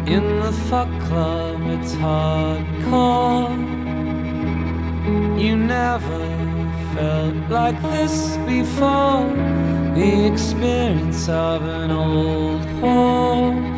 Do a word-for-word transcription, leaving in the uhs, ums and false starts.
In the fuck club, it's hardcore. You never felt like this before. The experience of an old whore.